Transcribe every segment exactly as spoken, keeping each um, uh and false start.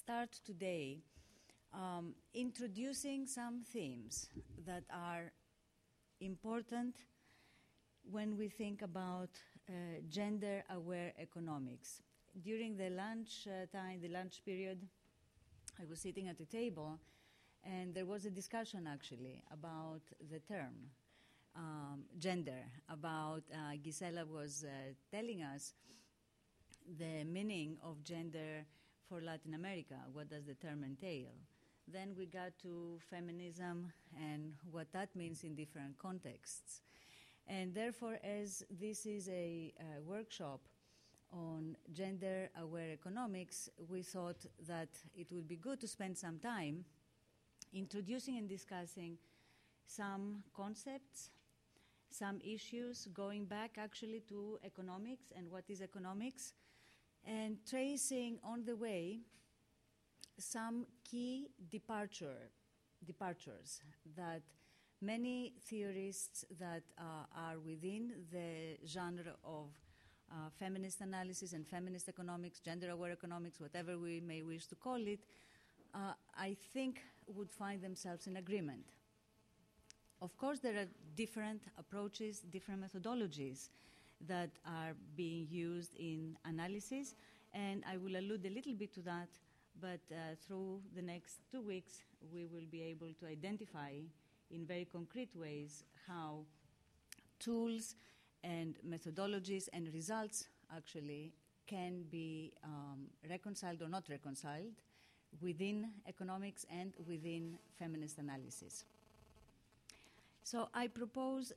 start today um, introducing some themes that are important when we think about uh, gender-aware economics. During the lunch uh, time, the lunch period, I was sitting at a table, and there was a discussion actually about the term um, gender. About uh, Gisela was uh, telling us the meaning of gender for Latin America. What does the term entail? Then we got to feminism and what that means in different contexts. And therefore, as this is a uh, workshop on gender-aware economics, we thought that it would be good to spend some time introducing and discussing some concepts, some issues, going back actually to economics and what is economics, and tracing on the way some key departure, departures that many theorists that uh, are within the genre of uh, feminist analysis and feminist economics, gender-aware economics, whatever we may wish to call it, uh, I think would find themselves in agreement. Of course, there are different approaches, different methodologies that are being used in analysis, and I will allude a little bit to that, but uh, through the next two weeks, we will be able to identify in very concrete ways how tools and methodologies and results actually can be um, reconciled or not reconciled within economics and within feminist analysis. So I propose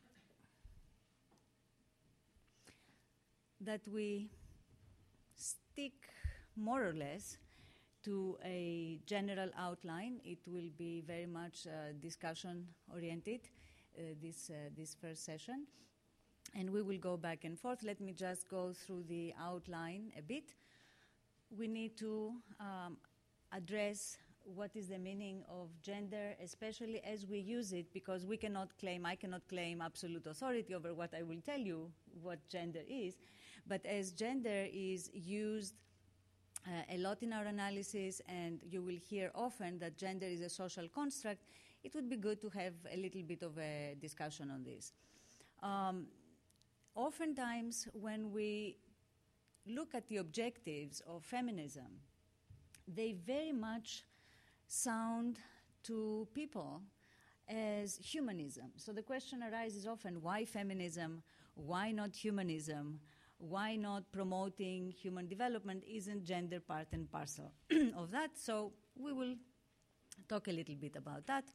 that we stick more or less to a general outline. It will be very much uh, discussion-oriented, uh, this, uh, this first session. And we will go back and forth. Let me just go through the outline a bit. We need to um, address what is the meaning of gender, especially as we use it, because we cannot claim, I cannot claim absolute authority over what I will tell you what gender is. But as gender is used Uh, a lot in our analysis, and you will hear often that gender is a social construct, it would be good to have a little bit of a discussion on this. Um, oftentimes, when we look at the objectives of feminism, they very much sound to people as humanism. So the question arises often, why feminism? Why not humanism? Why not promoting human development? Isn't gender part and parcel of that? So we will talk a little bit about that.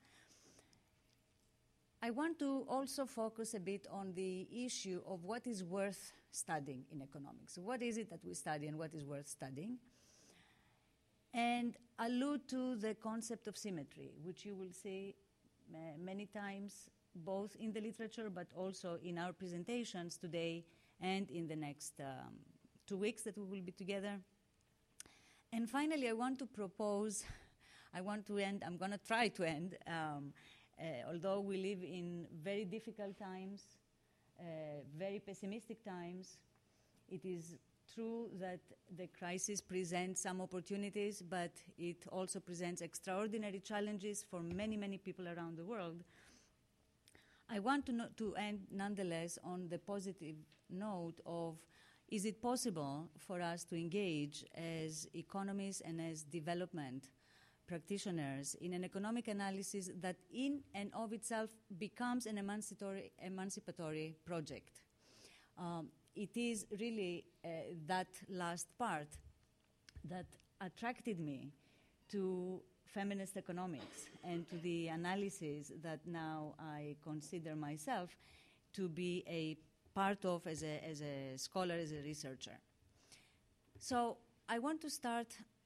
I want to also focus a bit on the issue of what is worth studying in economics. What is it that we study and what is worth studying? And allude to the concept of symmetry, which you will see uh, many times, both in the literature but also in our presentations today and in the next um, two weeks that we will be together. And finally, I want to propose, I want to end, I'm going to try to end, um, uh, although we live in very difficult times, uh, very pessimistic times, it is true that the crisis presents some opportunities, but it also presents extraordinary challenges for many, many people around the world. I want to, no to end, nonetheless, on the positive note of, is it possible for us to engage as economists and as development practitioners in an economic analysis that in and of itself becomes an emancipatory, emancipatory project? Um, it is really uh, that last part that attracted me to feminist economics and to the analysis that now I consider myself to be a part of as a, as a scholar, as a researcher. So I want to start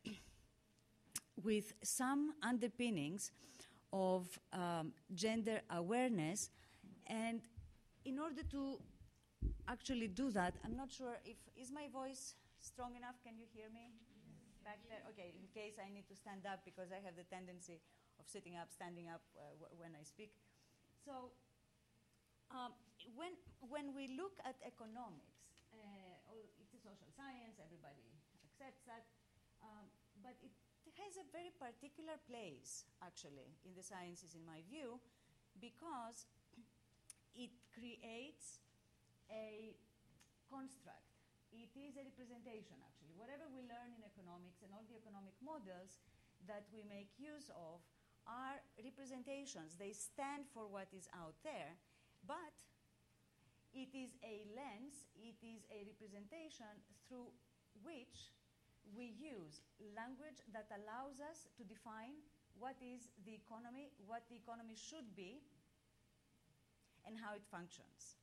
with some underpinnings of um, gender awareness, and in order to actually do that, I'm not sure if, is my voice strong enough? Can you hear me? Back there? Okay, in case I need to stand up, because I have the tendency of sitting up, standing up uh, w when I speak. So um, when, when we look at economics, uh, oh, it's a social science, everybody accepts that, um, but it has a very particular place, actually, in the sciences, in my view, because it creates a construct. It is a representation, actually. Whatever we learn in economics and all the economic models that we make use of are representations. They stand for what is out there, but it is a lens, it is a representation through which we use language that allows us to define what is the economy, what the economy should be, and how it functions.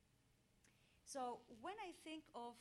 So when I think of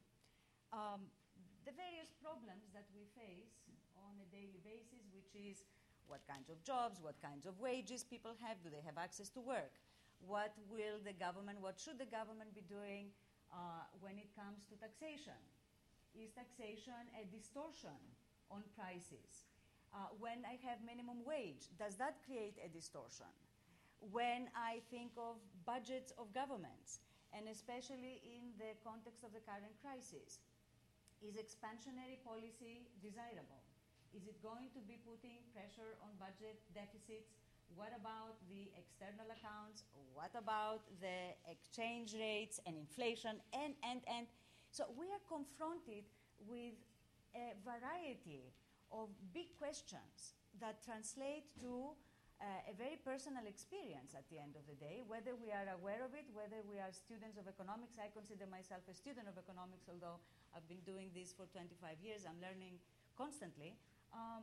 um, the various problems that we face on a daily basis, which is what kinds of jobs, what kinds of wages people have, do they have access to work? What will the government, what should the government be doing uh, when it comes to taxation? Is taxation a distortion on prices? Uh, when I have minimum wage, does that create a distortion? When I think of budgets of governments, and especially in the context of the current crisis, is expansionary policy desirable? Is it going to be putting pressure on budget deficits? What about the external accounts? What about the exchange rates and inflation? And, and, and. So we are confronted with a variety of big questions that translate to uh, a very personal experience at the end of the day, whether we are aware of it, whether we are students of economics. I consider myself a student of economics, although I've been doing this for twenty-five years. I'm learning constantly. Um,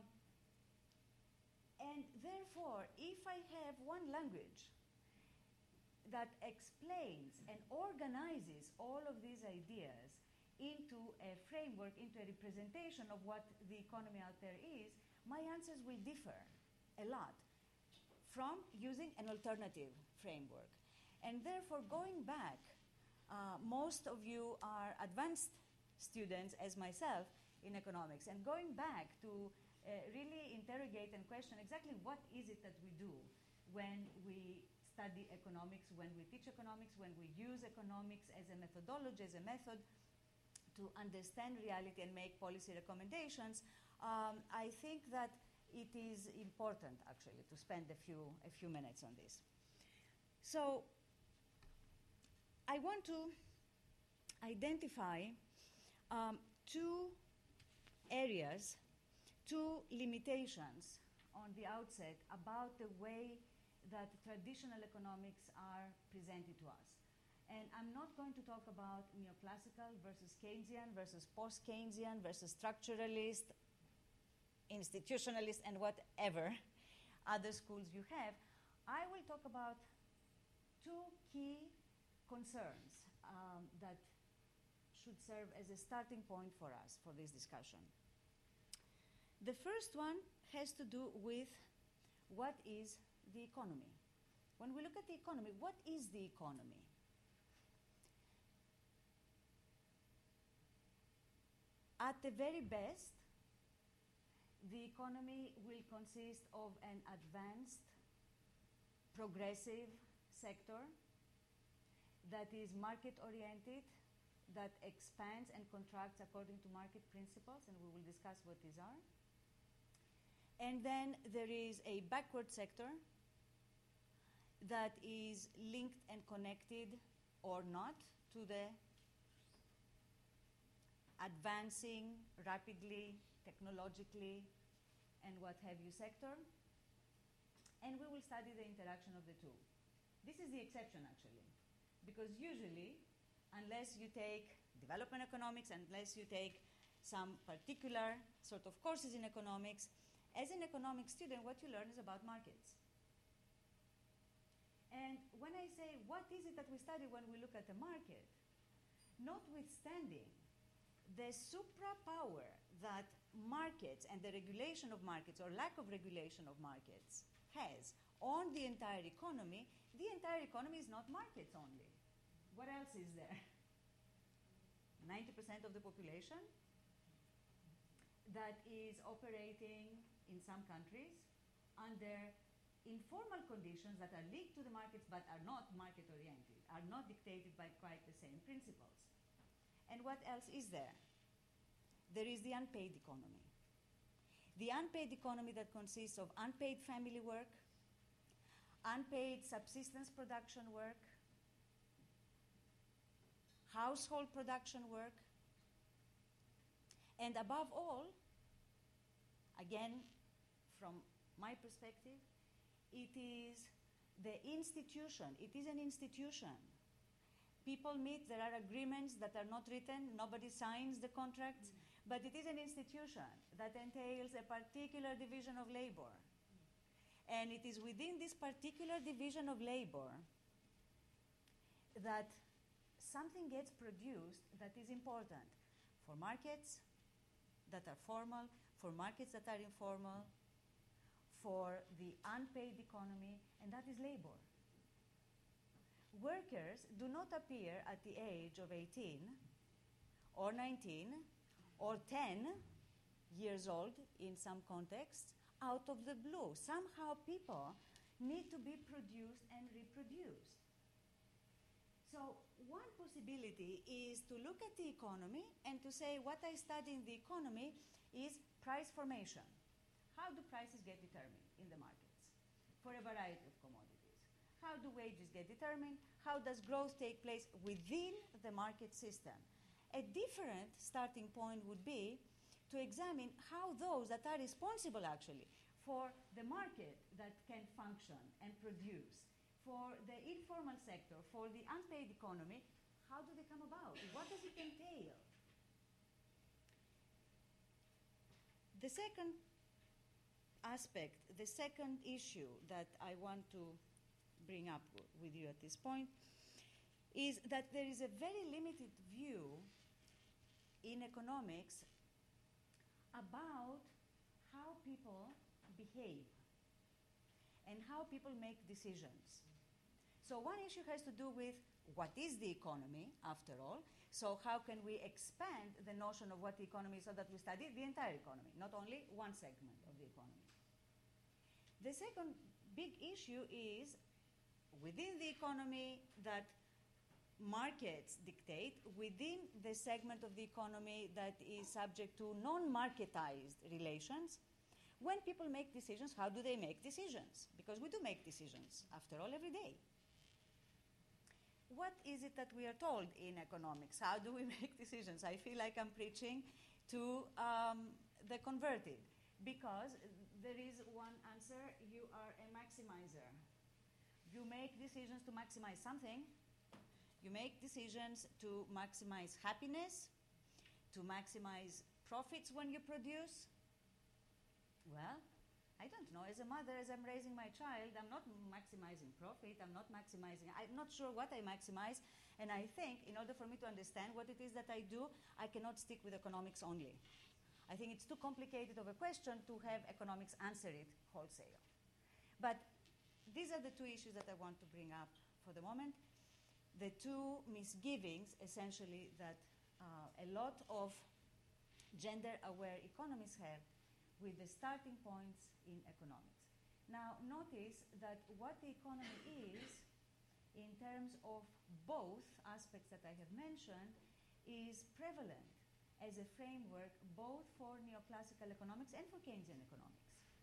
and therefore, if I have one language that explains and organizes all of these ideas into a framework, into a representation of what the economy out there is, my answers will differ a lot from using an alternative framework. And therefore, going back, uh, most of you are advanced students, as myself, in economics, and going back to uh, really interrogate and question exactly what is it that we do when we study economics, when we teach economics, when we use economics as a methodology, as a method to understand reality and make policy recommendations. um, I think that it is important, actually, to spend a few, a few minutes on this. So I want to identify um, two areas, two limitations on the outset about the way that traditional economics are presented to us. And I'm not going to talk about neoclassical versus Keynesian versus post-Keynesian versus structuralist, institutionalist, and whatever other schools you have. I will talk about two key concerns um, that should serve as a starting point for us for this discussion. The first one has to do with what is the economy. When we look at the economy, what is the economy? At the very best, the economy will consist of an advanced, progressive sector that is market-oriented, that expands and contracts according to market principles, and we will discuss what these are. And then there is a backward sector that is linked and connected or not to the advancing rapidly, technologically, and what have you sector. And we will study the interaction of the two. This is the exception, actually, because usually, unless you take development economics, unless you take some particular sort of courses in economics, as an economic student, what you learn is about markets. And when I say, what is it that we study when we look at the market, notwithstanding the suprapower that markets and the regulation of markets or lack of regulation of markets has on the entire economy, the entire economy is not markets only. What else is there? ninety percent of the population that is operating in some countries under informal conditions that are linked to the markets but are not market-oriented, are not dictated by quite the same principles. And what else is there? There is the unpaid economy. the unpaid economy that consists of unpaid family work, unpaid subsistence production work, household production work, and above all, again, from my perspective, it is the institution. It is an institution. People meet, there are agreements that are not written, nobody signs the contracts, mm-hmm. but it is an institution that entails a particular division of labor. Mm-hmm. And it is within this particular division of labor that something gets produced that is important for markets that are formal, for markets that are informal, for the unpaid economy, and that is labor. Workers do not appear at the age of eighteen or nineteen or ten years old in some contexts out of the blue. Somehow people need to be produced and reproduced. So one possibility is to look at the economy and to say what I study in the economy is price formation. How do prices get determined in the markets for a variety of commodities? How do wages get determined? How does growth take place within the market system? A different starting point would be to examine how those that are responsible actually for the market that can function and produce, for the informal sector, for the unpaid economy, how do they come about? What does it entail? The second aspect, the second issue that I want to bring up w- with you at this point is that there is a very limited view in economics about how people behave and how people make decisions. So one issue has to do with what is the economy, after all. So how can we expand the notion of what the economy is so that we study the entire economy, not only one segment of the economy. The second big issue is within the economy that markets dictate, within the segment of the economy that is subject to non-marketized relations, when people make decisions, how do they make decisions? Because we do make decisions, after all, every day. What is it that we are told in economics? How do we make decisions? I feel like I'm preaching to um, the converted, because there is one answer: you are a maximizer. You make decisions to maximize something. You make decisions to maximize happiness, to maximize profits when you produce. Well, I don't know. As a mother, as I'm raising my child, I'm not maximizing profit. I'm not maximizing. I'm not sure what I maximize. And I think in order for me to understand what it is that I do, I cannot stick with economics only. I think it's too complicated of a question to have economics answer it wholesale. But these are the two issues that I want to bring up for the moment. The two misgivings, essentially, that uh, a lot of gender-aware economists have with the starting points in economics. Now, notice that what the economy is, in terms of both aspects that I have mentioned, is prevalent as a framework both for neoclassical economics and for Keynesian economics.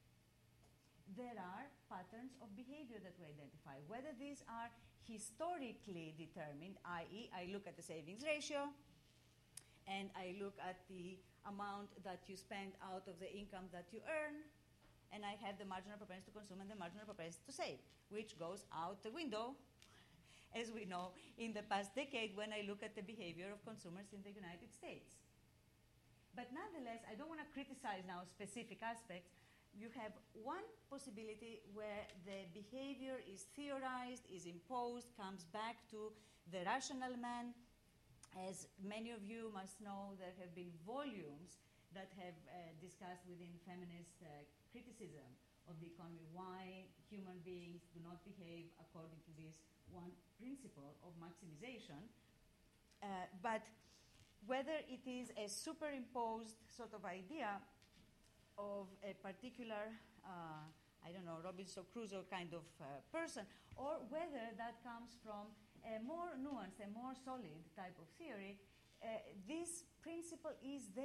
There are patterns of behavior that we identify, whether these are historically determined, that is, I look at the savings ratio, and I look at the amount that you spend out of the income that you earn, and I have the marginal propensity to consume and the marginal propensity to save, which goes out the window, as we know, in the past decade when I look at the behavior of consumers in the United States. But nonetheless, I don't want to criticize now specific aspects. You have one possibility where the behavior is theorized, is imposed, comes back to the rational man. As many of you must know, there have been volumes that have uh, discussed within feminist uh, criticism of the economy why human beings do not behave according to this one principle of maximization. Uh, but whether it is a superimposed sort of idea of a particular, uh, I don't know, Robinson Crusoe kind of uh, person, or whether that comes from a more nuanced, a more solid type of theory, uh, this principle is there.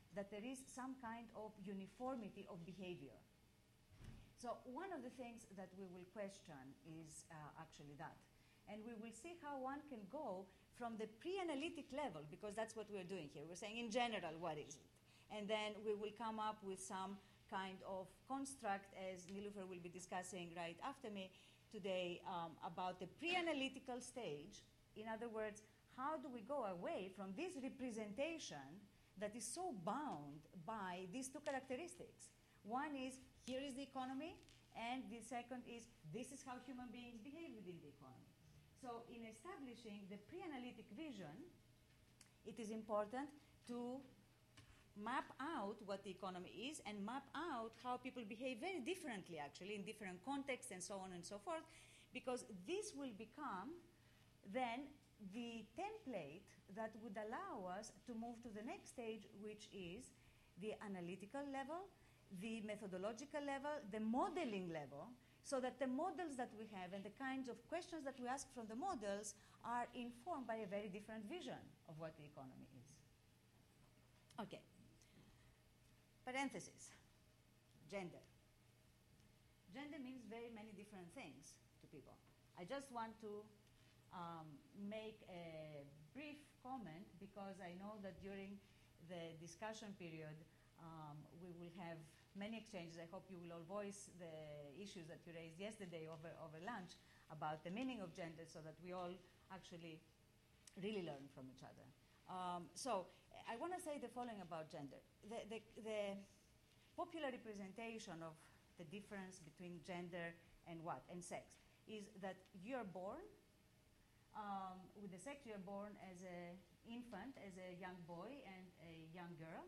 that there is some kind of uniformity of behavior. So one of the things that we will question is uh, actually that. And we will see how one can go from the pre-analytic level, because that's what we're doing here. We're saying in general, what is it? And then we will come up with some kind of construct, as Niloufer will be discussing right after me today, um, about the pre-analytical stage. In other words, how do we go away from this representation that is so bound by these two characteristics? One is, here is the economy, and the second is, this is how human beings behave within the economy. So in establishing the pre-analytic vision, it is important to map out what the economy is and map out how people behave very differently, actually, in different contexts and so on and so forth, because this will become then the template that would allow us to move to the next stage, which is the analytical level, the methodological level, the modeling level, so that the models that we have and the kinds of questions that we ask from the models are informed by a very different vision of what the economy is. Okay. Parenthesis. Gender. Gender means very many different things to people. I just want to um, make a brief comment, because I know that during the discussion period um, we will have many exchanges. I hope you will all voice the issues that you raised yesterday over, over lunch about the meaning of gender, so that we all actually really learn from each other. Um, so I want to say the following about gender. The, the, the popular representation of the difference between gender and what? And sex is that you're born um, with the sex, you're born as an infant, as a young boy and a young girl.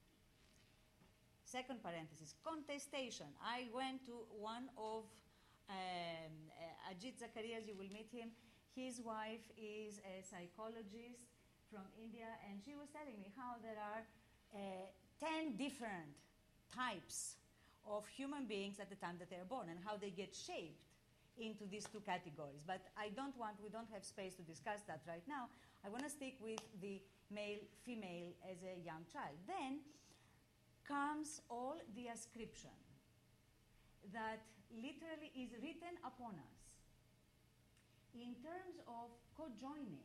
Second parenthesis, contestation. I went to one of um, uh, Ajit Zakaria's, you will meet him. His wife is a psychologist from India, and she was telling me how there are uh, ten different types of human beings at the time that they are born, and how they get shaped into these two categories. But I don't want, we don't have space to discuss that right now. I want to stick with the male, female as a young child. Then comes all the ascription that literally is written upon us in terms of co-joining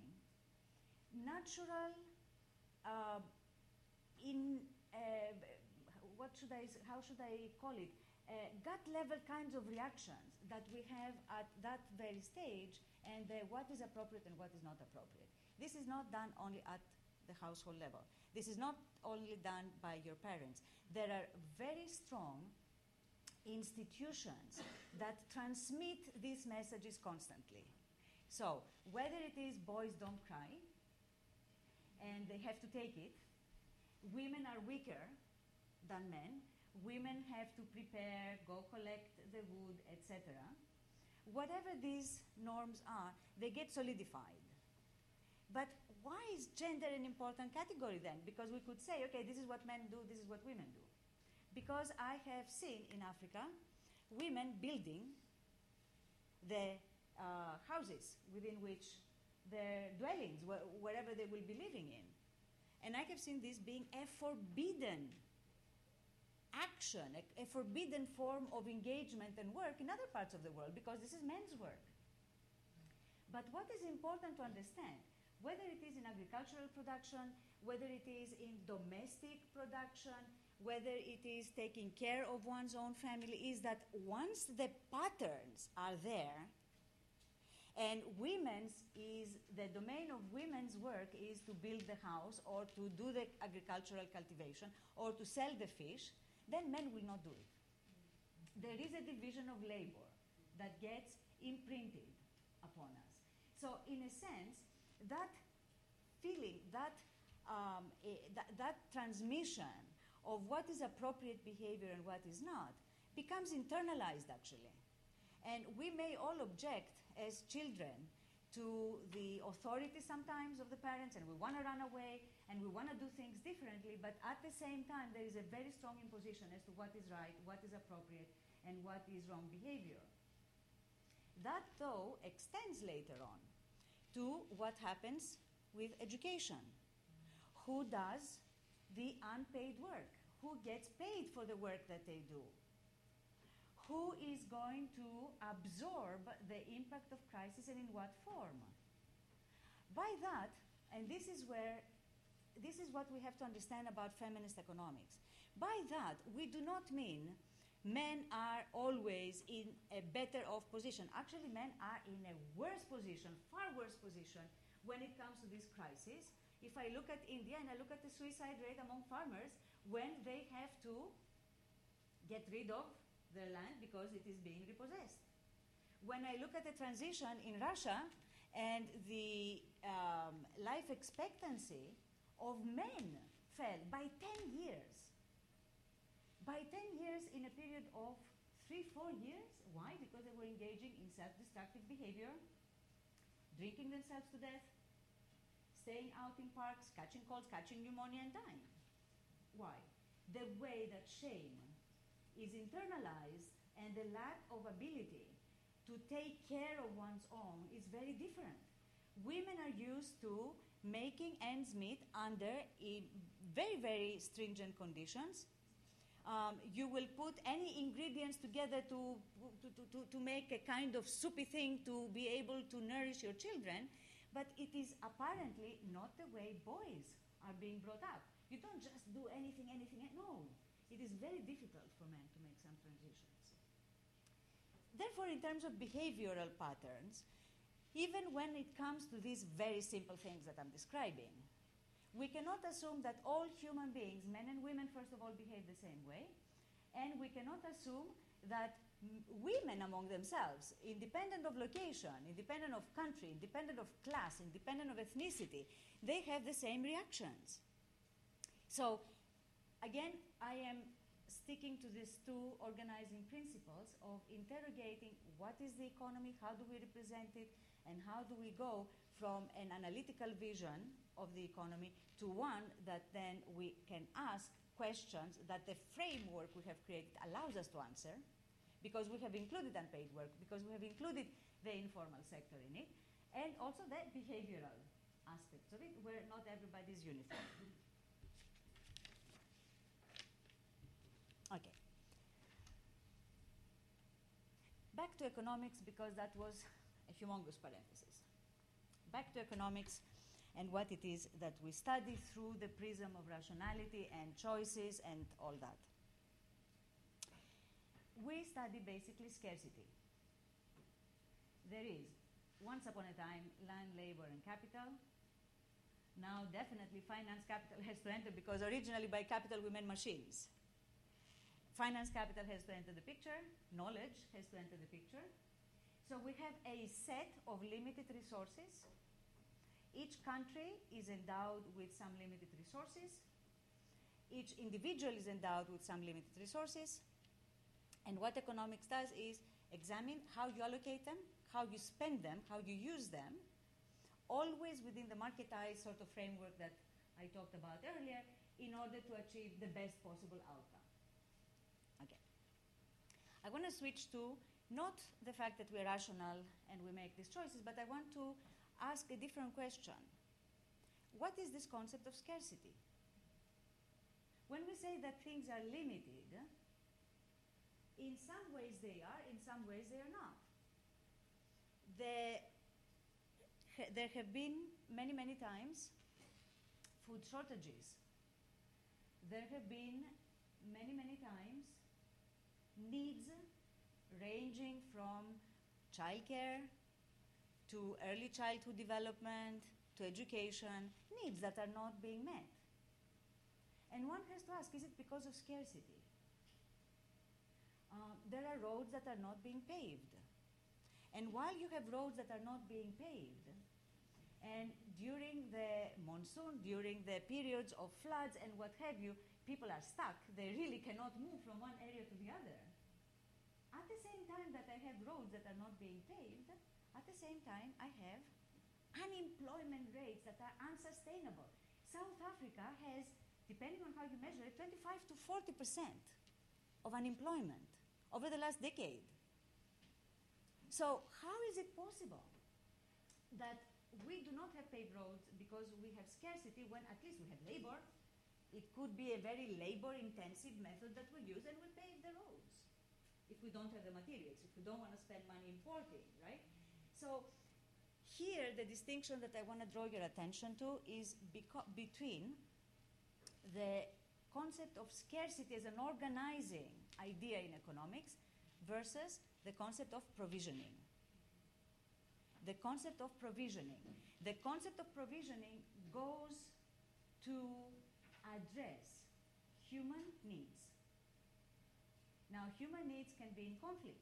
natural uh, in uh, what should I how should I call it uh, gut level kinds of reactions that we have at that very stage, and uh, what is appropriate and what is not appropriate. This is not done only at the household level. This is not only done by your parents. There are very strong institutions that transmit these messages constantly. So whether it is boys don't cry, and they have to take it, women are weaker than men, women have to prepare, go collect the wood, et cetera. Whatever these norms are, they get solidified. But why is gender an important category then? Because we could say, okay, this is what men do, this is what women do. Because I have seen in Africa women building the uh, houses within which their dwellings, wh wherever they will be living in. And I have seen this being a forbidden action, a, a forbidden form of engagement and work in other parts of the world, because this is men's work. But what is important to understand, whether it is in agricultural production, whether it is in domestic production, whether it is taking care of one's own family, is that once the patterns are there, and women's is, the domain of women's work is to build the house or to do the agricultural cultivation or to sell the fish, then men will not do it. There is a division of labor that gets imprinted upon us. So in a sense, that feeling, that, um, a, that, that transmission of what is appropriate behavior and what is not becomes internalized, actually. And we may all object as children to the authority sometimes of the parents, and we want to run away, and we want to do things differently, but at the same time there is a very strong imposition as to what is right, what is appropriate, and what is wrong behavior. That, though, extends later on to what happens with education. Who does the unpaid work? Who gets paid for the work that they do? Who is going to absorb the impact of crisis and in what form? By that, and this is where, this is what we have to understand about feminist economics. By that, we do not mean men are always in a better off position. Actually, men are in a worse position, far worse position, when it comes to this crisis. If I look at India and I look at the suicide rate among farmers, when they have to get rid of their land because it is being repossessed. When I look at the transition in Russia and the um, life expectancy of men fell by ten years. By ten years in a period of three, four years. Why? Because they were engaging in self-destructive behavior, drinking themselves to death, staying out in parks, catching colds, catching pneumonia, and dying. Why? The way that shame is internalized and the lack of ability to take care of one's own is very different. Women are used to making ends meet under very, very stringent conditions. Um, you will put any ingredients together to, to, to, to make a kind of soupy thing to be able to nourish your children, but it is apparently not the way boys are being brought up. You don't just do anything, anything, no. It is very difficult for men to make some transitions. Therefore, in terms of behavioral patterns, even when it comes to these very simple things that I'm describing, we cannot assume that all human beings, men and women, first of all, behave the same way, and we cannot assume that women among themselves, independent of location, independent of country, independent of class, independent of ethnicity, they have the same reactions. So, again, I am sticking to these two organizing principles of interrogating what is the economy, how do we represent it, and how do we go from an analytical vision of the economy to one that then we can ask questions that the framework we have created allows us to answer, because we have included unpaid work, because we have included the informal sector in it, and also the behavioral aspects of it, where not everybody is uniform. Okay. Back to economics, because that was a humongous parenthesis. Back to economics and what it is that we study through the prism of rationality and choices and all that. We study basically scarcity. There is, once upon a time, land, labor, and capital. Now, definitely, finance capital has to enter, because originally by capital we meant machines. Finance capital has to enter the picture. Knowledge has to enter the picture. So we have a set of limited resources. Each country is endowed with some limited resources. Each individual is endowed with some limited resources. And what economics does is examine how you allocate them, how you spend them, how you use them, always within the marketized sort of framework that I talked about earlier, in order to achieve the best possible outcome. Okay. I want to switch to not the fact that we're rational and we make these choices, but I want to ask a different question. What is this concept of scarcity? When we say that things are limited, in some ways they are, in some ways they are not. The, there have been many, many times food shortages. There have been many, many times needs ranging from childcare to early childhood development to education, needs that are not being met. And one has to ask, is it because of scarcity? Uh, there are roads that are not being paved. And while you have roads that are not being paved, and during the monsoon, during the periods of floods and what have you, people are stuck. They really cannot move from one area to the other. At the same time that I have roads that are not being paved, at the same time I have unemployment rates that are unsustainable. South Africa has, depending on how you measure it, twenty-five to forty percent of unemployment over the last decade. So how is it possible that we do not have paved roads because we have scarcity when at least we have labor, It could be a very labor-intensive method that we use, and we pave the roads if we don't have the materials, if we don't want to spend money importing, right? So here, the distinction that I want to draw your attention to is beco- between the concept of scarcity as an organizing idea in economics versus the concept of provisioning. The concept of provisioning. The concept of provisioning goes to address human needs. Now, human needs can be in conflict.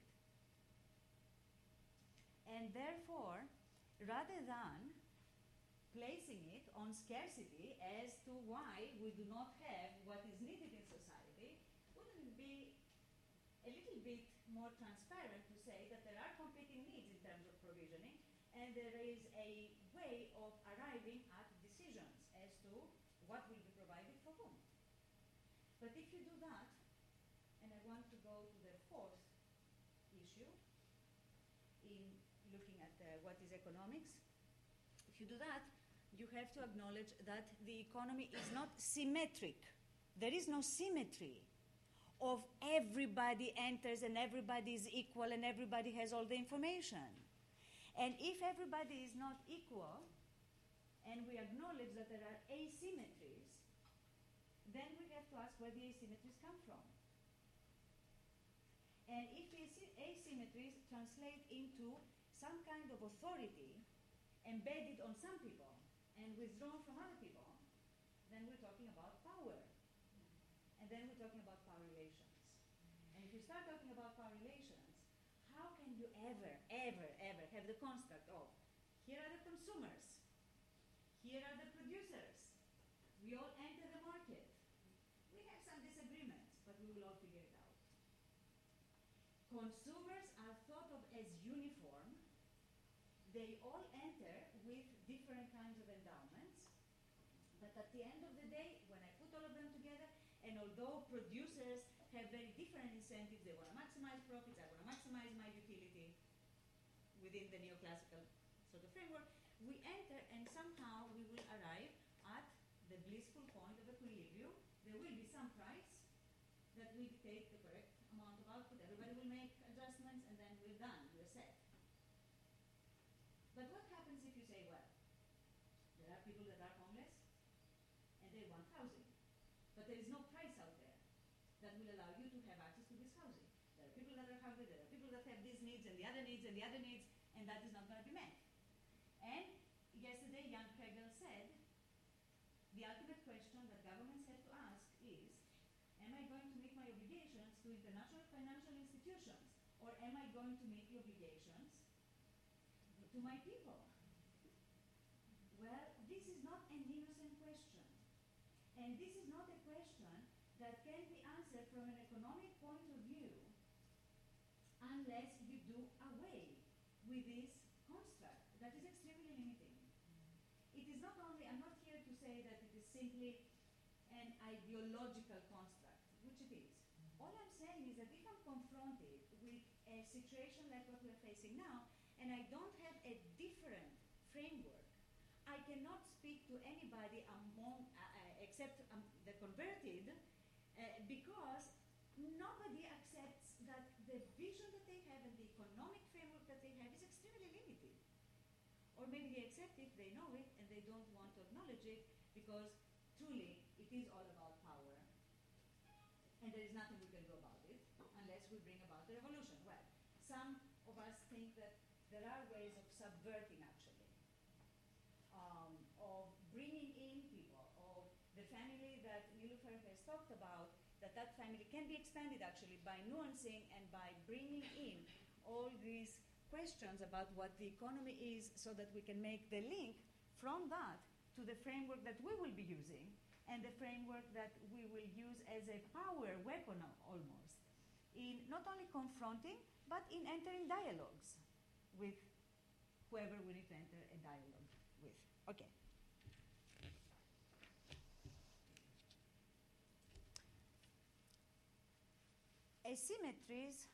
And therefore, rather than placing it on scarcity as to why we do not have what is needed in society, wouldn't it be a little bit more transparent to say that there are competing needs in terms of provisioning, and there is a way of arriving at decisions as to what will be provided for whom? But if you do that, and I want to go to the fourth issue in looking at uh, what is economics, if you do that, you have to acknowledge that the economy is not symmetric. There is no symmetry of everybody enters and everybody is equal and everybody has all the information. And if everybody is not equal, and we acknowledge that there are asymmetries, then we have to ask where the asymmetries come from. And if the asymmetries translate into some kind of authority embedded on some people and withdrawn from other people, then we're talking about power. And then we're talking about power relations. And if you start talking about power relations, how can you ever, ever, ever have the construct of here are the consumers, here are the producers, we all enter the market. We have some disagreements, but we will all figure it out. Consumers are thought of as uniform. They all enter with different kinds of endowments. But at the end of the day, when I put all of them together, and although producers have very different incentives, they want to maximize profits, I want to maximize my utility within the neoclassical sort of framework, we enter and somehow we will arrive at the blissful point of equilibrium. There will be some price that will dictate the correct amount of output. Everybody will make adjustments, and then we're done, we're set. But what happens if you say, well, there are people that are homeless, and they want housing, but there is no price out there that will allow you to have access to this housing. There are people that are hungry, there are people that have these needs, and the other needs, and the other needs, and that is not going to be met. And yesterday, Jan Kregel said, the ultimate question that governments have to ask is, am I going to meet my obligations to international financial institutions, or am I going to meet the obligations to my people? Well, this is not an innocent question. And this is not a question that can be answered from an economic point of view unless you do away with this construct that is extremely limiting. It is not only, I'm not here to say that it is simply an ideological construct, which it is. All I'm saying is that if I'm confronted with a situation like what we're facing now, and I don't have a different framework, I cannot speak to anybody among, uh, uh, except um, the converted, uh, because nobody accepts that the vision that they have and the economic framework that they have is extremely limited. Or maybe they accept it, they know it, and they don't want to acknowledge it because truly it is all about power. And there is nothing we can do about it unless we bring about a revolution. Well, some of us think that there are ways of subverting, actually, um, of bringing in people, of the family that Niloufer has talked about, that that family can be expanded, actually, by nuancing and by bringing in all these questions about what the economy is so that we can make the link from that to the framework that we will be using and the framework that we will use as a power weapon almost in not only confronting but in entering dialogues with whoever we need to enter a dialogue with. Okay. Asymmetries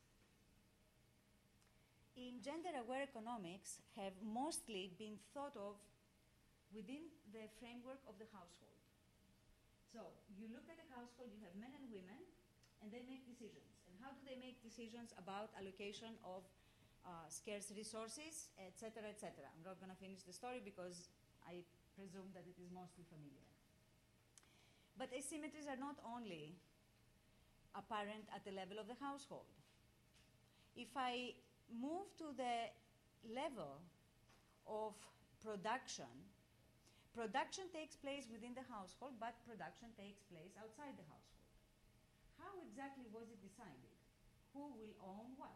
in gender-aware economics have mostly been thought of within the framework of the household. So you look at a household, you have men and women, and they make decisions. And how do they make decisions about allocation of uh, scarce resources, et cetera, et cetera? I'm not going to finish the story because I presume that it is mostly familiar. But asymmetries are not only apparent at the level of the household. If I move to the level of production, production takes place within the household, but production takes place outside the household. How exactly was it decided? Who will own what?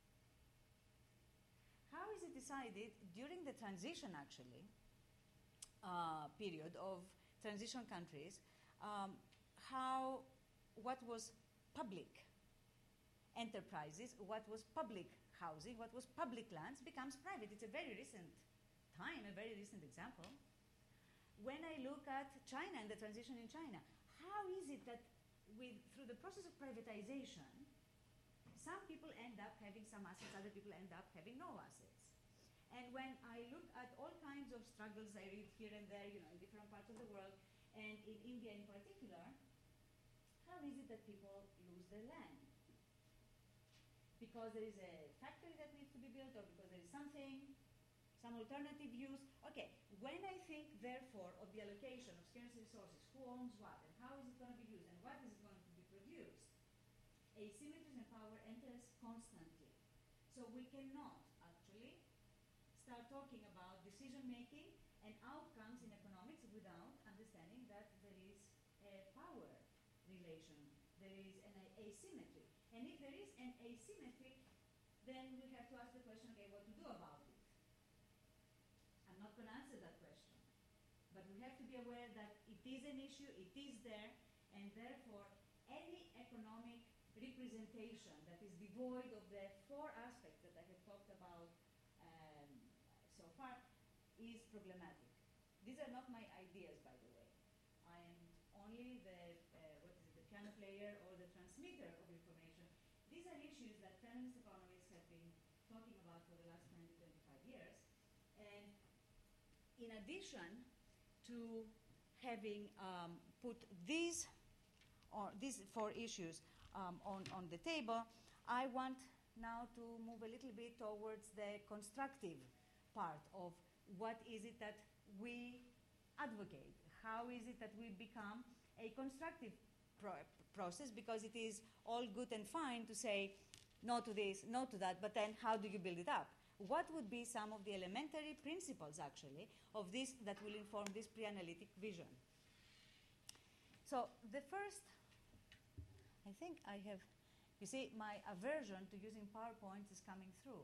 How is it decided during the transition, actually, uh, period of transition countries, um, how, what was public enterprises, what was public housing, what was public lands becomes private. It's a very recent time, a very recent example. When I look at China and the transition in China, how is it that with, through the process of privatization, some people end up having some assets, other people end up having no assets? And when I look at all kinds of struggles I read here and there, you know, in different parts of the world, and in India in particular, how is it that people lose their land? Because there is a factory that needs to be built, or because there is something, some alternative use. Okay, when I think, therefore, of the allocation of scarce resources, who owns what, and how is it going to be used, and what is going to be produced, asymmetries in power enters constantly. So we cannot actually start talking about decision-making and outcomes in economics without understanding that there is a power relation. There is an asymmetry. And if there is an asymmetry, then we have to ask the question, okay, what to do about it? I'm not going to answer that question. But we have to be aware that it is an issue, it is there, and therefore any economic representation that is devoid of the four aspects that I have talked about um, so far is problematic. These are not my ideas, by the way. I am only the, uh, what is it, the piano player or the transmitter of information. These are issues that feminist economists have been talking about for the last twenty to twenty-five years. And in addition to having um, put these, or these four issues um, on, on the table, I want now to move a little bit towards the constructive part of what is it that we advocate. How is it that we become a constructive pro process? Because it is all good and fine to say no to this, no to that, but then how do you build it up? What would be some of the elementary principles, actually, of this that will inform this pre-analytic vision? So the first, I think I have, you see, my aversion to using PowerPoint is coming through.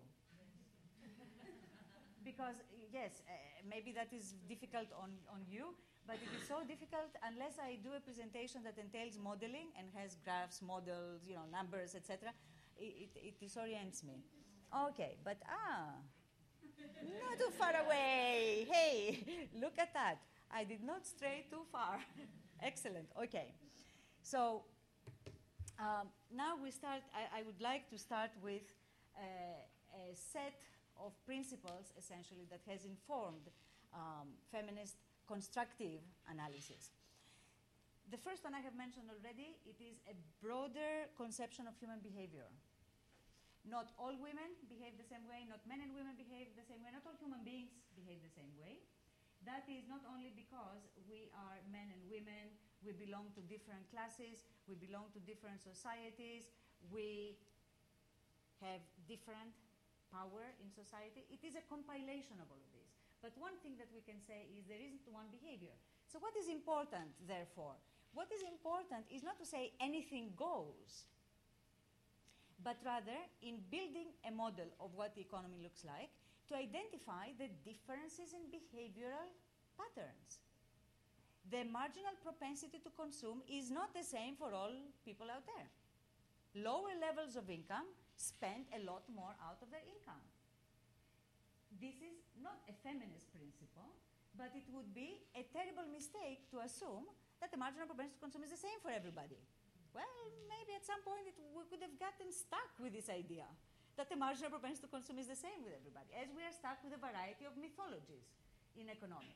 Because, yes, uh, maybe that is difficult on, on you, but it is so difficult unless I do a presentation that entails modeling and has graphs, models, you know, numbers, et cetera. It, it, it disorients me. Okay, but ah, not too far away. Hey, look at that. I did not stray too far. Excellent. Okay. So um, now we start, I, I would like to start with uh, a set of principles, essentially, that has informed um, feminist constructive analysis. The first one I have mentioned already, it is a broader conception of human behavior. Not all women behave the same way, not men and women behave the same way, not all human beings behave the same way. That is not only because we are men and women, we belong to different classes, we belong to different societies, we have different power in society. It is a compilation of all of this. But one thing that we can say is there isn't one behavior. So what is important, therefore? What is important is not to say anything goes, but rather in building a model of what the economy looks like, to identify the differences in behavioral patterns. The marginal propensity to consume is not the same for all people out there. Lower levels of income spend a lot more out of their income. This is not a feminist principle, but it would be a terrible mistake to assume that the marginal propensity to consume is the same for everybody. Well, maybe at some point it, we could have gotten stuck with this idea that the marginal propensity to consume is the same with everybody, as we are stuck with a variety of mythologies in economics.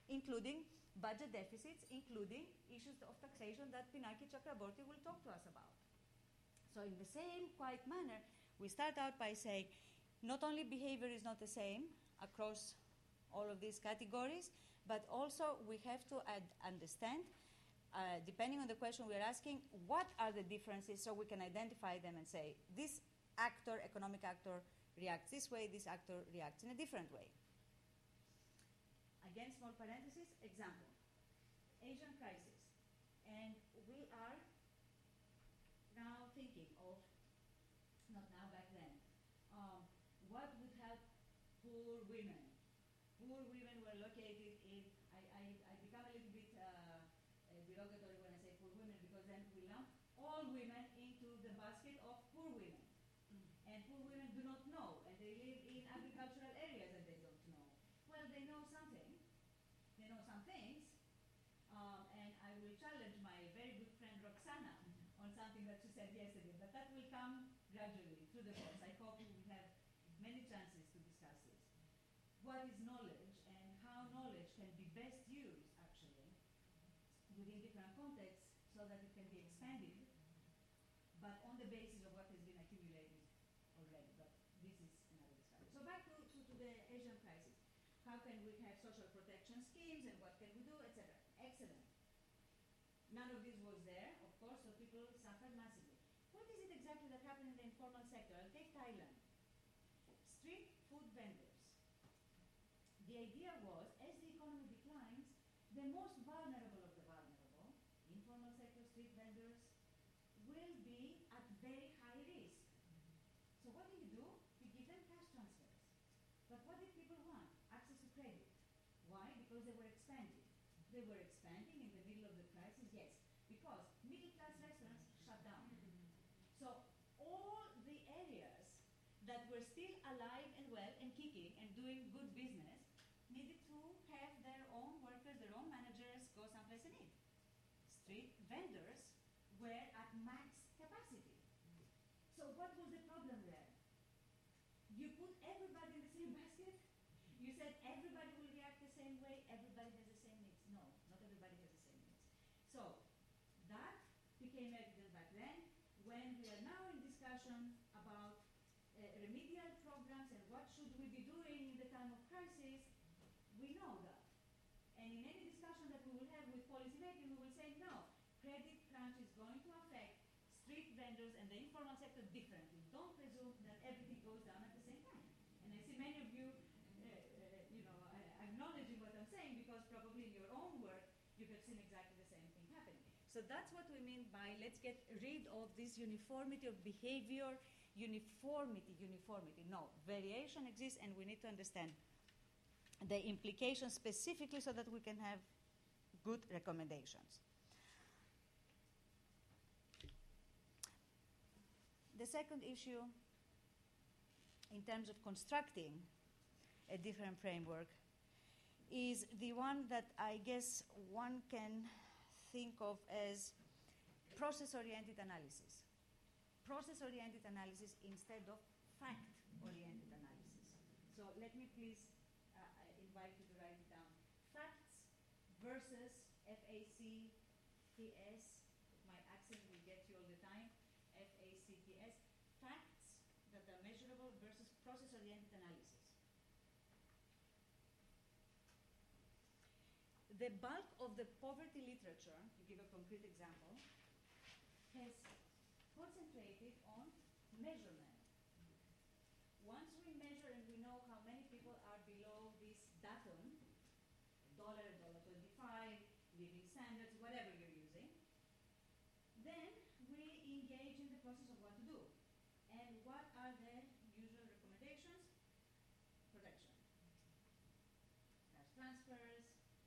including budget deficits, including issues of taxation that Pinaki Chakraborty will talk to us about. So in the same quiet manner, we start out by saying not only behavior is not the same across all of these categories, but also we have to ad- understand, uh, depending on the question we're asking, what are the differences so we can identify them and say, this actor, economic actor, reacts this way, this actor reacts in a different way. Again, small parenthesis, example, Asian crisis. And we are now thinking of, not now, back then, um, what would help poor women. Poor women were located in, I, I, I become a little bit uh, uh, derogatory when I say poor women, because then we lump all women into the basket of poor women. Mm. And poor women do not know, and they live in agricultural areas that they don't know. Well, they know something. They know some things. Um, and I will challenge my very good friend Roxana mm-hmm. on something that she said yesterday, but that will come gradually through the course. I hope we will have many chances to discuss this. What is knowledge and how knowledge can be best used, actually, within different contexts so that it can be expanded, but on the basis of what has been accumulated already. But this is another discussion. So back to, to, to the Asian crisis. How can we have social protection schemes and what can we do, et cetera. Excellent. None of this was there, of course, so people suffered massively. What is it exactly that happened in the informal sector? I'll take Thailand. Street food vendors. The idea was, as the economy declines, the most vulnerable of the vulnerable, informal sector street vendors, will be at very high risk. So what do you do? You give them cash transfers. But what did people want? Access to credit. Why? Because they were expanding. They were expanding in the middle of the crisis, yes, because middle-class restaurants shut down. Mm-hmm. So all the areas that were still alive and well and kicking and doing good business needed to have their own workers, their own managers go someplace and eat. Street vendors were at max capacity. Mm-hmm. So what was the problem there? You put everybody in the same basket. You said everybody will react the same way, everybody has the same needs. No, not everybody has the same needs. So that became evident back then. When we are now in discussion about uh, remedial programs and what should we be doing in the time of crisis, we know that. And in any discussion that we will have with policymaking, we will say, no, credit crunch is going to affect street vendors and the informal sector differently. Don't presume that everything goes down at the same time. And I see many of you acknowledging what I'm saying, because probably in your own work you have seen exactly the same thing happening. So that's what we mean by let's get rid of this uniformity of behavior, uniformity, uniformity. No, variation exists and we need to understand the implications specifically so that we can have good recommendations. The second issue, in terms of constructing a different framework, is the one that I guess one can think of as process-oriented analysis. Process-oriented analysis instead of fact-oriented analysis. So let me please uh, invite you to write it down. Facts versus F A C T S. My accent will get you all the time. F A C T S. Facts that are measurable versus process-oriented analysis. The bulk of the poverty literature, to give a concrete example, has concentrated on measurement. Once we measure and we know how many people are below this datum, dollar, dollar twenty-five, living standards, whatever you're using, then we engage in the process of what to do. And what are the usual recommendations? Protection. Cash transfers,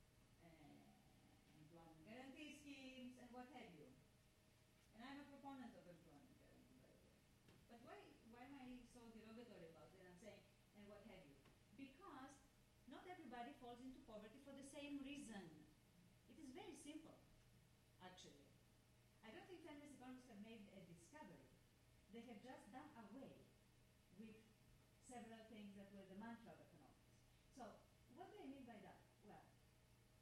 guarantee schemes, and what have you. And I'm a proponent of employment guarantee, by the way. But why, why am I so derogatory about it? I'm saying, and what have you? Because not everybody falls into poverty for the same reason. It is very simple, actually. I don't think feminist economists have made a discovery. They have just done away with several things that were the mantra of economics. So what do I mean by that? Well,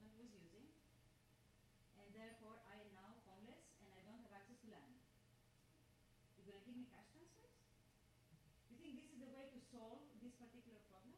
government was using, and therefore I am now homeless and I don't have access to land. You're going to give me cash transfers? You think this is the way to solve this particular problem?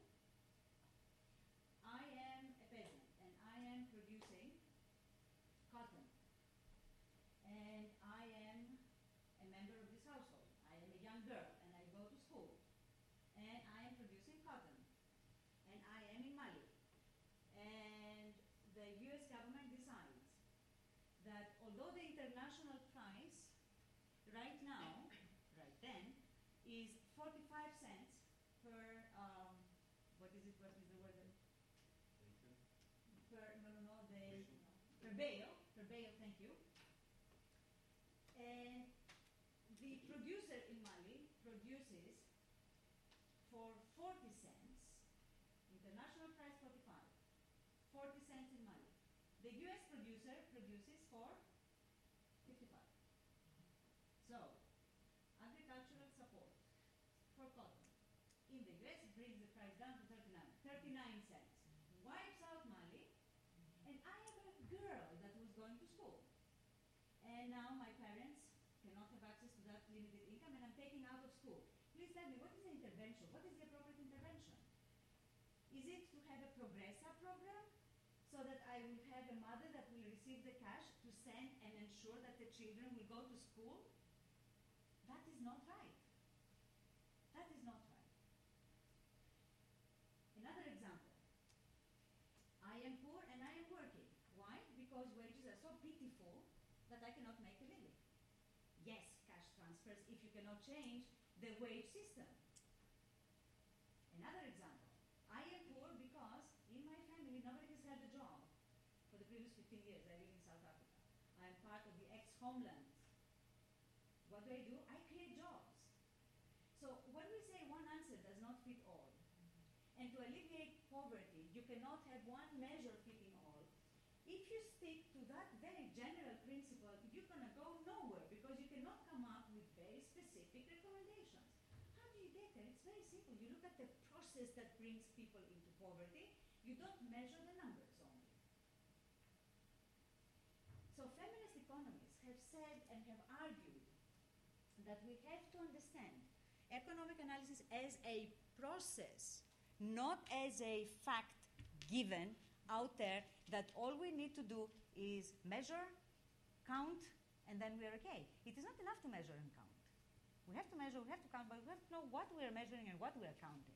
I am a peasant and I am producing cotton. And I am a member of this household. I am a young girl and I go to school. And I am producing cotton. And I am in Mali. And the U S government decides that although the international price right now, right then, is forty-five cents per, um, what is it, what is the word? Per, no, no, no, the, per bale, per bale, thank you. And the producer in Mali produces for forty cents, international price forty-five, forty cents in Mali. The U S producer produces for fifty-five. So, agricultural support for cotton in the U S brings the price down to thirty-nine, thirty-nine cents. Wipes out Mali, and I am a girl that was going to school. And now my parents cannot have access to that limited income, and I'm taking out of school. Please tell me, what is the intervention? What is the appropriate intervention? Is it to have a Progressa program so that I will have a mother that will receive the cash to send and ensure that the children will go to school? That is not right. That is not right. Another example. I am poor and I am working. Why? Because wages are so pitiful that I cannot make a living. Yes, cash transfers if you cannot change the wage system. Another example. I am poor because in my family nobody has had a job for the previous fifteen years. I live in South Africa. I am part of the ex-homeland. What do I do? I create jobs. So when we say one answer does not fit all, and to alleviate poverty, you cannot have one measure fitting all. If you stick to that very general principle, you're going to go nowhere because you cannot come up with very specific recommendations. How do you get there? It's very simple. You look at the process that brings people into poverty. You don't measure the numbers only. So feminist economists have said and have argued that we have to understand economic analysis as a process, not as a fact given out there that all we need to do is measure, count, and then we're okay. It is not enough to measure and count. We have to measure, we have to count, but we have to know what we are measuring and what we are counting.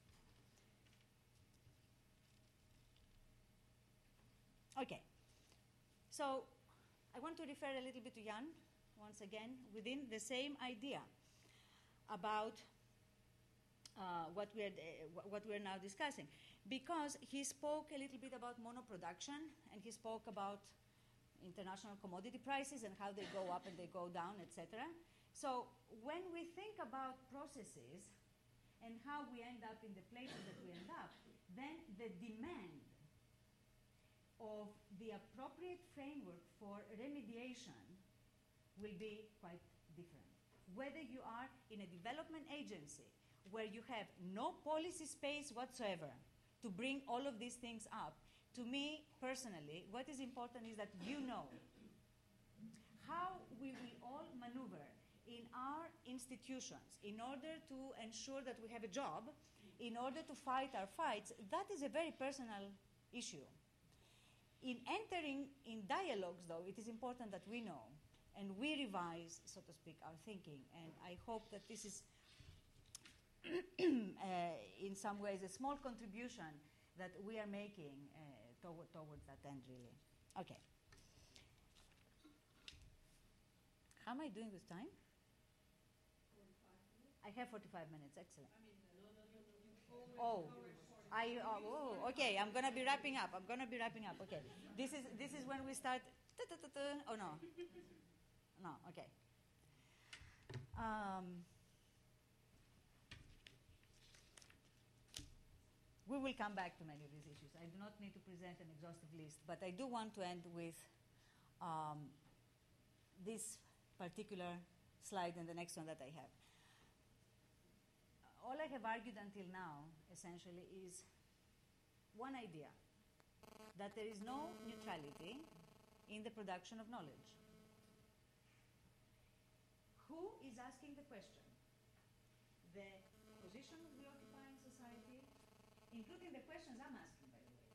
Okay. So I want to refer a little bit to Jan, once again, within the same idea about uh, what we are uh, what we are now discussing, because he spoke a little bit about monoproduction and he spoke about international commodity prices and how they go up and they go down, et cetera. So when we think about processes and how we end up in the places that we end up, then the demand of the appropriate framework for remediation will be quite different. Whether you are in a development agency where you have no policy space whatsoever to bring all of these things up, to me personally, what is important is that you know how we will all maneuver in our institutions in order to ensure that we have a job, in order to fight our fights. That is a very personal issue. In entering in dialogues, though, it is important that we know and we revise, so to speak, our thinking. And I hope that this is, uh, in some ways, a small contribution that we are making uh, toward, towards that end, really. Okay. How am I doing with time? I have forty-five minutes. Excellent. I mean, no, no, no, no. Oh, I. Uh, oh, okay. I'm gonna be wrapping up. I'm gonna be wrapping up. Okay. This is this is when we start. Oh no. No. Okay. Um, we will come back to many of these issues. I do not need to present an exhaustive list, but I do want to end with um, this particular slide and the next one that I have. All I have argued until now, essentially, is one idea. that there is no neutrality in the production of knowledge. Who is asking the question? The position of the occupying society, including the questions I'm asking, by the way.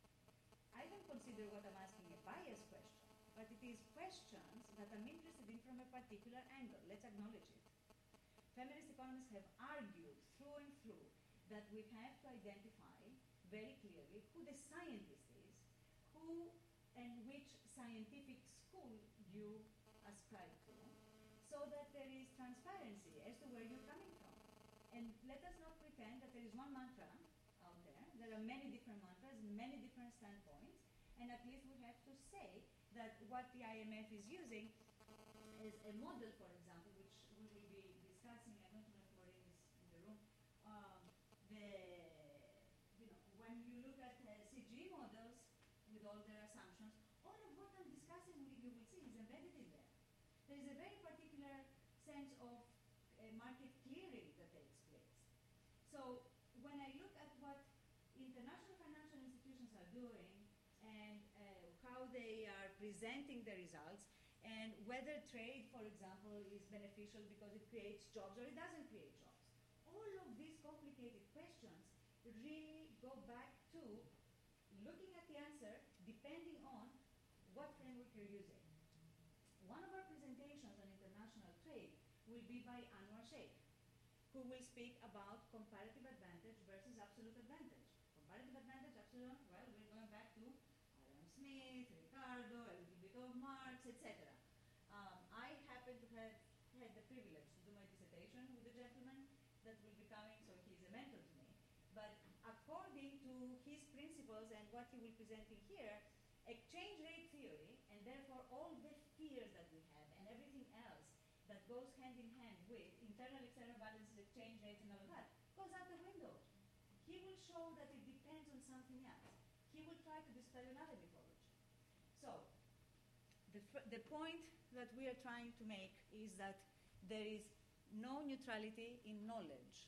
I don't consider what I'm asking a biased question, but it is questions that I'm interested in from a particular angle. Let's acknowledge it. Feminist economists have argued through and through that we have to identify very clearly who the scientist is, who and which scientific school you ascribe to, so that there is transparency as to where you're coming from. And let us not pretend that there is one mantra out there. There are many different mantras, many different standpoints, and at least we have to say that what the I M F is using as a model, for example, which we will be discussing, I don't know if Maureen is in the room, um, the, you know, when you look at uh, C G models with all their assumptions, all of what I'm discussing, you will see, is embedded in there. There is a very particular sense of uh, market clearing that takes place. So when I look at what international financial institutions are doing and uh, how they are presenting the results, and whether trade, for example, is beneficial because it creates jobs or it doesn't create jobs, all of these complicated questions really go back to looking at the answer depending on what framework you're using. One of our presentations on international trade will be by Anwar Sheikh, who will speak about comparative advantage versus absolute advantage. Comparative advantage, absolute, well, we're going back to Adam Smith, Ricardo, a little bit of Marx, et cetera. Um, I happen to have had the privilege to do my dissertation with a gentleman that will be coming, so he's a mentor to me. But according to his principles and what he will be presenting here, exchange rate theory, and therefore all the fears that we have and everything else that goes hand in hand with internal, external balances, exchange rates, and all of that, goes out the window. He will show that it depends on something else. He will try to dispel another mythology. So, the, the point that we are trying to make is that there is no neutrality in knowledge.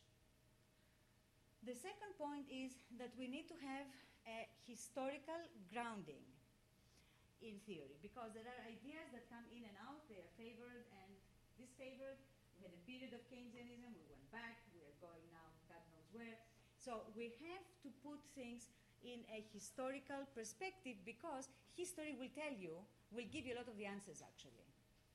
The second point is that we need to have a historical grounding in theory, because there are ideas that come in and out, they are favored and disfavored. We had a period of Keynesianism, we went back, we are going now God knows where. So we have to put things in a historical perspective, because history will tell you, will give you a lot of the answers actually.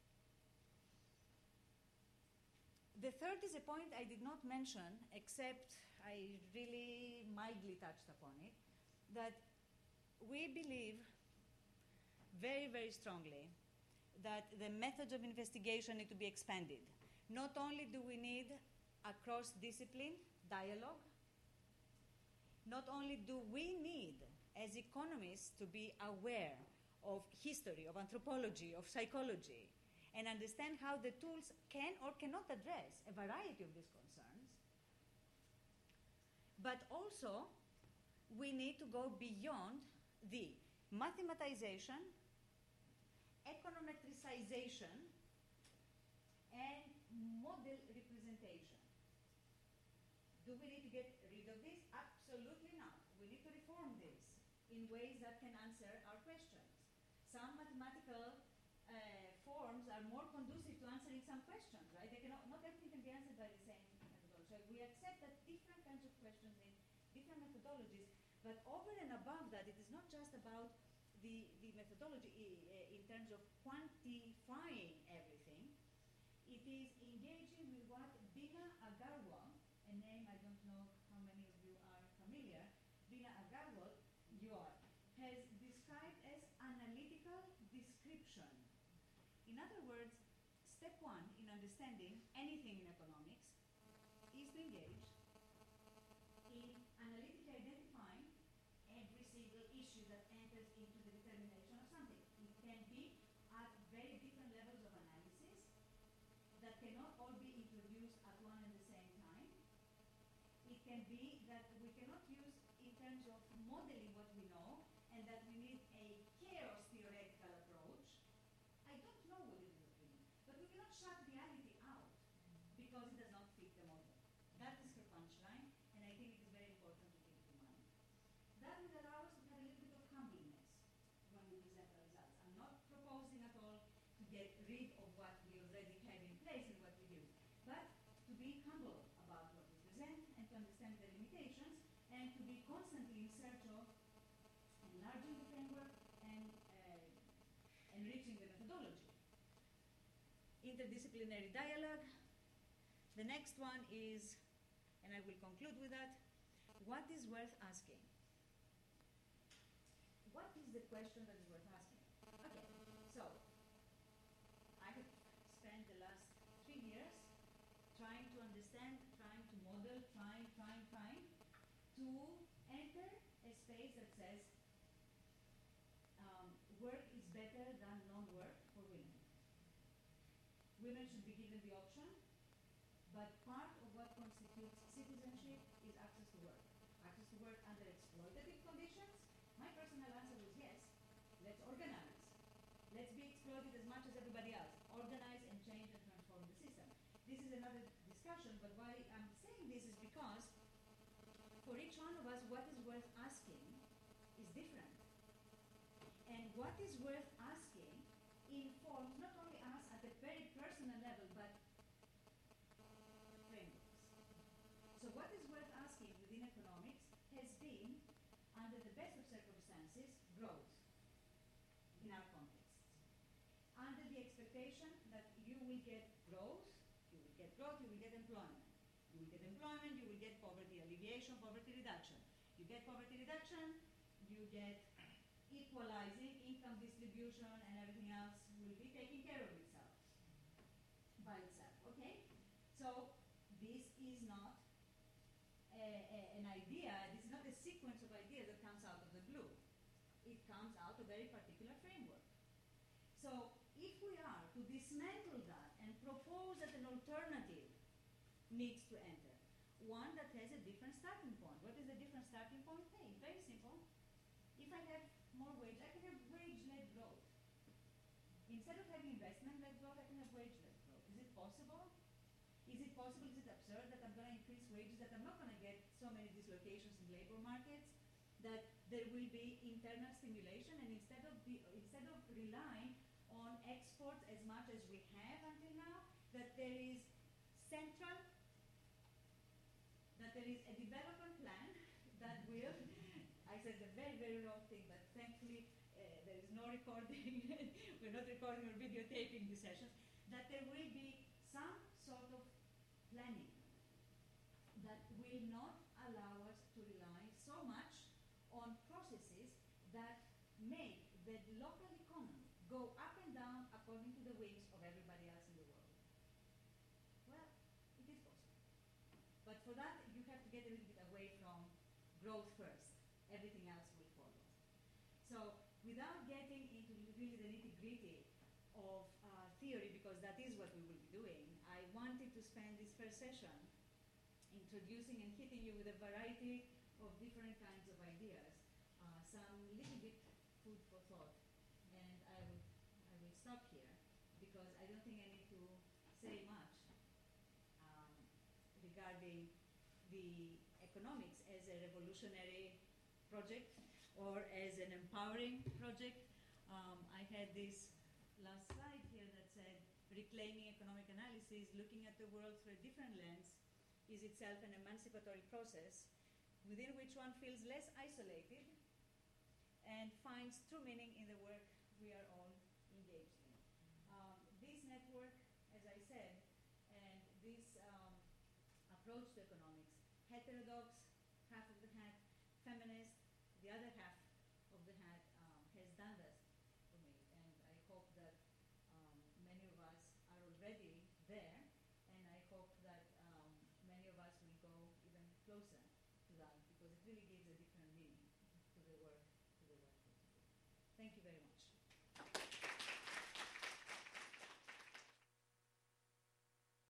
The third is a point I did not mention, except I really mildly touched upon it, that we believe very, very strongly that the methods of investigation need to be expanded. Not only do we need across discipline dialogue, not only do we need as economists to be aware of history, of anthropology, of psychology, and understand how the tools can or cannot address a variety of these concerns, but also we need to go beyond the mathematization, econometricization, and model representation. Do we need to get rid of this? Absolutely not. We need to reform this in ways that can answer our questions. Some mathematical uh, forms are more conducive to answering some questions, right? They cannot, not everything can be answered by the same methodology. So we accept that different kinds of questions in different methodologies, but over and above that, it is not just about the, the methodology uh, in terms of quantifying everything. It is engaging with what Bina Agarwal, a name I don't know how many of you are familiar, Bina Agarwal, you are, has described as analytical description. In other words, step one in understanding anything in economics is to engage in analytically identifying every single issue that enters into the determination of something. It can be at very different levels of analysis that cannot all be introduced at one and the same time. It can be that we cannot use in terms of modeling what we know, and that we need a chaos theoretical approach. I don't know what it is that we need, but we cannot shut reality out because it does not fit the model. That is her punchline, and I think it is very important to keep it in mind. That would allow us to have a little bit of constantly in search of enlarging the framework and uh, enriching the methodology. Interdisciplinary dialogue. The next one is, and I will conclude with that, what is worth asking? What is the question that is worth asking? Okay, so I have spent the last three years trying to understand, trying to model, trying, trying, trying to enter a space that says um, work is better than non-work for women. Women should be given the option, but part of what constitutes citizenship is access to work. Access to work under exploitative conditions? My personal answer was yes. Let's organize. Let's be exploited as much as everybody else. Organize and change and transform the system. This is another discussion, but why I'm saying this is because for each one of us, what is worth asking is different. And what is worth asking informs not only us at a very personal level, but frameworks. So what is worth asking within economics has been, under the best of circumstances, growth in our contexts. Under the expectation that you will get growth, you will get growth, you will get employment. You will get employment, you will get poverty alleviation, poverty reduction. You get poverty reduction, you get equalizing income distribution, and everything else will be taking care of itself by itself, okay? So this is not a, a, an idea, this is not a sequence of ideas that comes out of the blue. It comes out of a very particular framework. So if we are to dismantle that and propose that an alternative needs to enter, one that has a different starting point. What is the different starting point? Hey, very simple. If I have more wage, I can have wage-led growth. Instead of having investment-led growth, I can have wage-led growth. Is it possible? Is it possible, is it absurd that I'm going to increase wages, that I'm not going to get so many dislocations in labor markets, that there will be internal stimulation, and instead of, be, instead of relying on exports as much as we have until now, that there is central, that there is a development plan that will, I said the very, very wrong thing, but thankfully uh, there is no recording, we're not recording or videotaping these sessions, that there will be some sort of planning that will not allow us to rely so much on processes that make the local economy go up and down according to the whims of everybody else in the world. Well, it is possible. But for that, you have to get a little bit away from growth first. Everything else will follow. So without getting into really the nitty-gritty of uh, theory, because that is what we will be doing, I wanted to spend this first session introducing and hitting you with a variety of different kinds of ideas, uh, some little bit food for thought. And I will, I will stop here because I don't think I need to say much um, regarding the economics as a revolutionary project or as an empowering project. Um, I had this last slide here that said reclaiming economic analysis, looking at the world through a different lens, is itself an emancipatory process within which one feels less isolated and finds true meaning in the work we are all engaged in. Um, this network, as I said, and this um, approach to economics, heterodox, half of the hat, feminist, the other half of the hat, um, has done that for me. And I hope that um, many of us are already there, and I hope that um, many of us will go even closer to that, because it really gives a different meaning to the work, to the work that we do. Thank you very much.